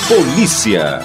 Polícia.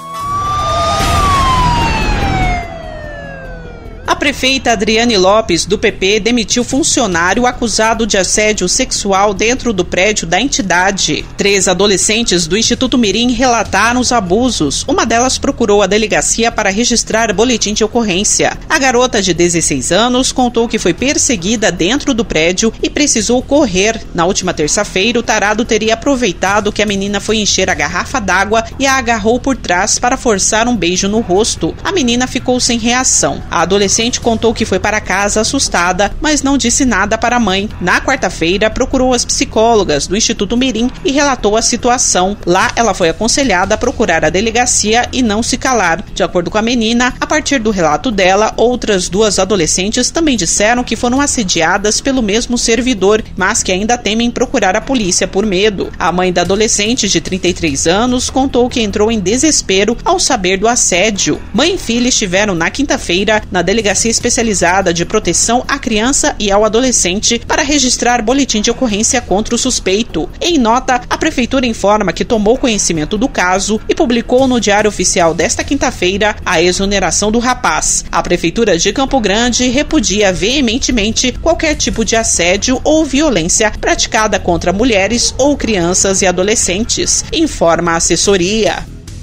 A prefeita Adriane Lopes, do PP, demitiu funcionário acusado de assédio sexual dentro do prédio da entidade. 3 adolescentes do Instituto Mirim relataram os abusos. Uma delas procurou a delegacia para registrar boletim de ocorrência. A garota, de 16 anos, contou que foi perseguida dentro do prédio e precisou correr. Na última terça-feira, o tarado teria aproveitado que a menina foi encher a garrafa d'água e a agarrou por trás para forçar um beijo no rosto. A menina ficou sem reação. A adolescente contou que foi para casa assustada, mas não disse nada para a mãe. Na quarta-feira, procurou as psicólogas do Instituto Mirim e relatou a situação. Lá, ela foi aconselhada a procurar a delegacia e não se calar. De acordo com a menina, a partir do relato dela, outras 2 adolescentes também disseram que foram assediadas pelo mesmo servidor, mas que ainda temem procurar a polícia por medo. A mãe da adolescente, de 33 anos, contou que entrou em desespero ao saber do assédio. Mãe e filha estiveram na quinta-feira na delegacia especializada de proteção à criança e ao adolescente para registrar boletim de ocorrência contra o suspeito. Em nota, a prefeitura informa que tomou conhecimento do caso e publicou no Diário Oficial desta quinta-feira a exoneração do rapaz. A prefeitura de Campo Grande repudia veementemente qualquer tipo de assédio ou violência praticada contra mulheres ou crianças e adolescentes, informa a assessoria.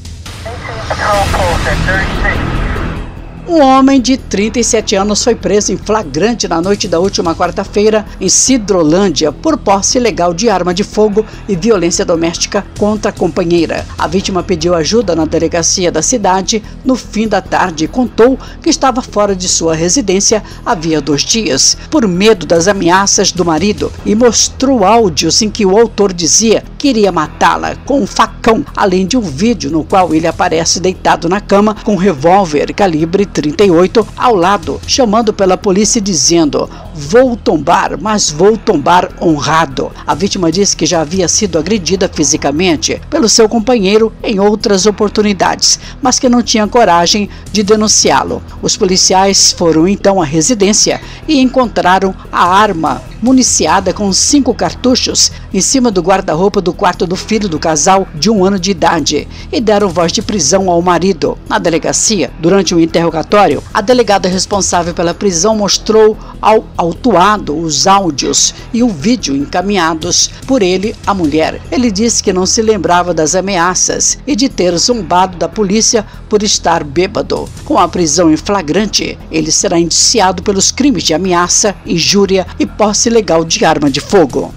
Um homem de 37 anos foi preso em flagrante na noite da última quarta-feira em Sidrolândia por posse ilegal de arma de fogo e violência doméstica contra a companheira. A vítima pediu ajuda na delegacia da cidade no fim da tarde e contou que estava fora de sua residência havia 2 dias, por medo das ameaças do marido, e mostrou áudios em que o autor dizia que iria matá-la com um facão, além de um vídeo no qual ele aparece deitado na cama com um revólver calibre 38 ao lado, chamando pela polícia e dizendo: "Vou tombar, mas vou tombar honrado". A vítima disse que já havia sido agredida fisicamente pelo seu companheiro em outras oportunidades, mas que não tinha coragem de denunciá-lo. Os policiais foram então à residência e encontraram a arma municiada com 5 cartuchos em cima do guarda-roupa do quarto do filho do casal de 1 ano de idade e deram voz de prisão ao marido. Na delegacia, durante o interrogatório, a delegada responsável pela prisão mostrou ao autuado os áudios e o vídeo encaminhados por ele à mulher. Ele disse que não se lembrava das ameaças e de ter zombado da polícia por estar bêbado. Com a prisão em flagrante, ele será indiciado pelos crimes de ameaça, injúria e posse ilegal de arma de fogo.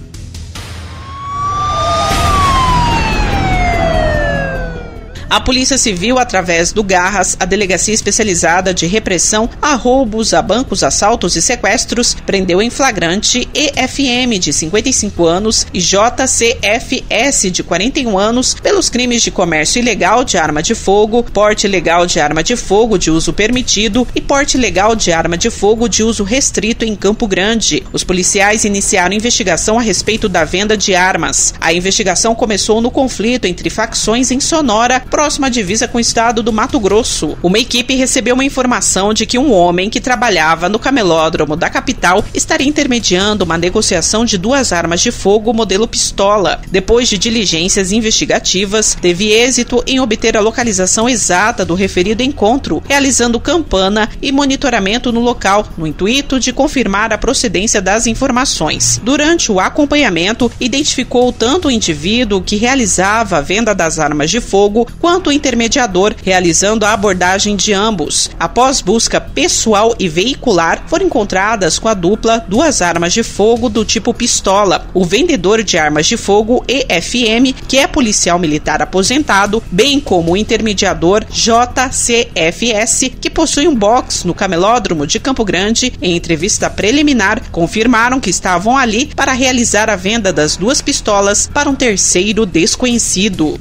A Polícia Civil, através do Garras, a Delegacia Especializada de Repressão a Roubos, a Bancos, Assaltos e Sequestros, prendeu em flagrante EFM, de 55 anos, e JCFS, de 41 anos, pelos crimes de comércio ilegal de arma de fogo, porte ilegal de arma de fogo de uso permitido e porte ilegal de arma de fogo de uso restrito em Campo Grande. Os policiais iniciaram investigação a respeito da venda de armas. A investigação começou no conflito entre facções em Sonora, próxima à divisa com o estado do Mato Grosso. Uma equipe recebeu uma informação de que um homem que trabalhava no camelódromo da capital estaria intermediando uma negociação de 2 armas de fogo modelo pistola. Depois de diligências investigativas, teve êxito em obter a localização exata do referido encontro, realizando campana e monitoramento no local, no intuito de confirmar a procedência das informações. Durante o acompanhamento, identificou tanto o indivíduo que realizava a venda das armas de fogo, quanto o intermediador, realizando a abordagem de ambos. Após busca pessoal e veicular, foram encontradas com a dupla 2 armas de fogo do tipo pistola. O vendedor de armas de fogo, EFM, que é policial militar aposentado, bem como o intermediador JCFS, que possui um box no camelódromo de Campo Grande, em entrevista preliminar, confirmaram que estavam ali para realizar a venda das 2 pistolas para um terceiro desconhecido.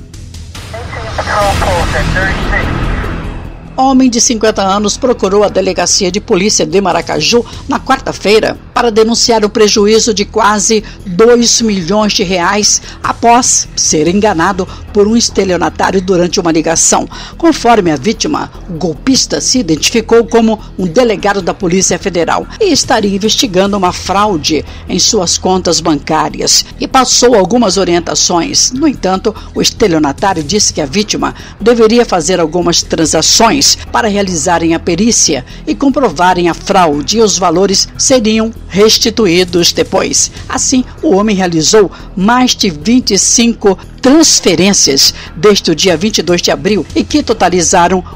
Homem de 50 anos procurou a delegacia de polícia de Maracaju na quarta-feira para denunciar o prejuízo de quase 2 milhões de reais após ser enganado por um estelionatário durante uma ligação. Conforme a vítima, o golpista se identificou como um delegado da Polícia Federal e estaria investigando uma fraude em suas contas bancárias e passou algumas orientações. No entanto, o estelionatário disse que a vítima deveria fazer algumas transações para realizarem a perícia e comprovarem a fraude, e os valores seriam restituídos depois. Assim, o homem realizou mais de 25 transferências desde o dia 22 de abril e que totalizaram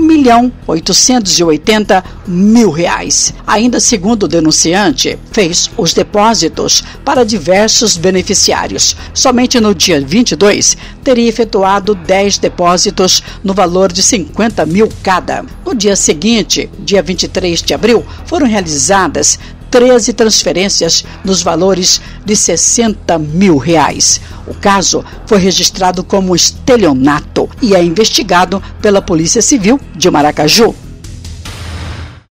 R$1.880.000. Ainda segundo o denunciante, fez os depósitos para diversos beneficiários. Somente no dia 22, teria efetuado 10 depósitos no valor de 50 mil cada. No dia seguinte, dia 23 de abril, foram realizadas 13 transferências nos valores de R$60 mil. O caso foi registrado como estelionato e é investigado pela Polícia Civil de Maracaju.